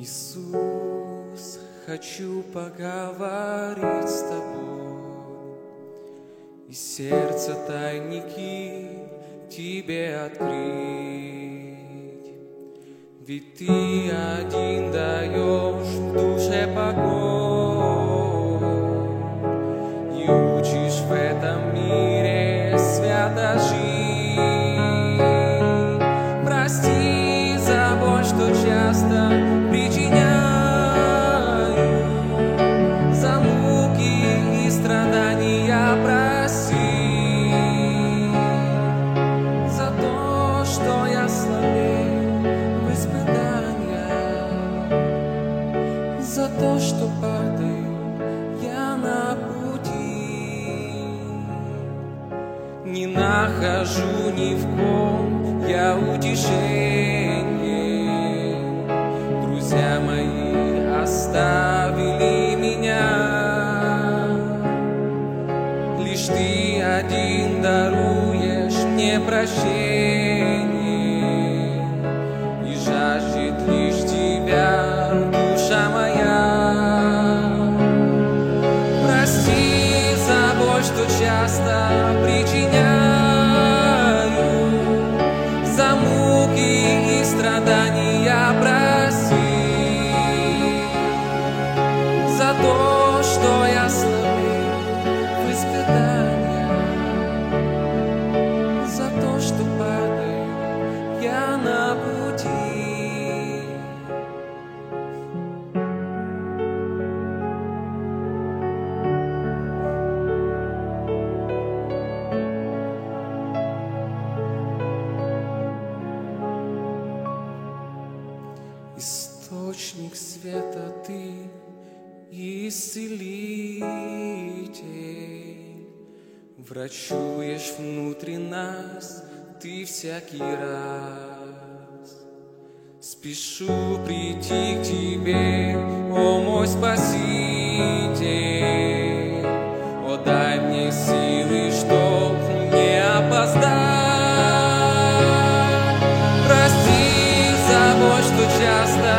Иисус, хочу поговорить с Тобой, и сердце тайники Тебе открыть. Ведь Ты один даешь в душе покой и учишь в этом мире свято жить. Прости за боль, что часто причиняю, за муки и страдания прости, за то, что я слабею в испытаниях, за то, что падаю я на пути. Не нахожу ни в ком я утешение, друзья мои оставили меня. Лишь Ты один даруешь мне прощение, и жаждет лишь Тебя душа моя. Прости за боль, что часто причиняю, за муки и страдания прости, за то, что я слабею в испытаниях, за то, что падаю я на пути. Источник света Ты, исцелитель, врачуешь внутри нас Ты всякий раз. Спешу прийти к Тебе, о мой Спаситель, о дай мне силы, чтоб не опоздать. Прости за боль, что часто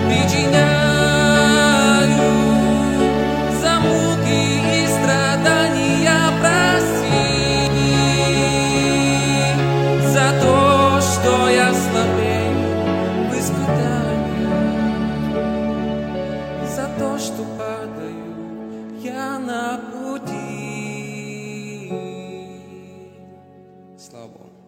причиняю, за муки и страдания прости, за то, что я слабею в испытаниях, за то, что падаю я на пути. Слава Богу.